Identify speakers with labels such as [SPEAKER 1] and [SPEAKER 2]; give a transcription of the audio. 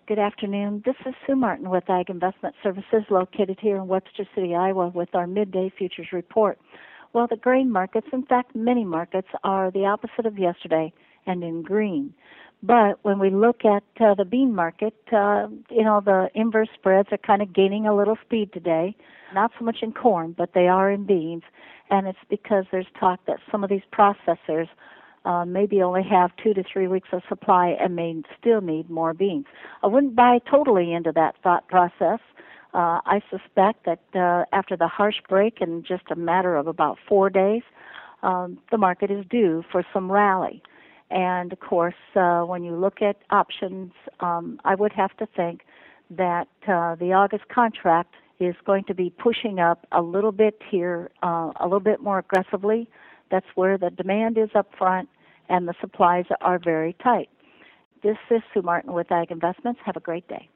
[SPEAKER 1] Good afternoon. This is Sue Martin with Ag Investment Services located here in Webster City, Iowa with our midday futures report. Well, the grain markets, in fact, many markets are the opposite of yesterday and in green. But when we look at the bean market, the inverse spreads are kind of gaining a little speed today. Not so much in corn, but they are in beans. And it's because there's talk that some of these processors maybe only have 2 to 3 weeks of supply and may still need more beans. I wouldn't buy totally into that thought process. I suspect that after the harsh break in just a matter of about 4 days, the market is due for some rally. And, of course, when you look at options, I would have to think that the August contract is going to be pushing up a little bit here, a little bit more aggressively. That's where the demand is up front and the supplies are very tight. This is Sue Martin with Ag Investments. Have a great day.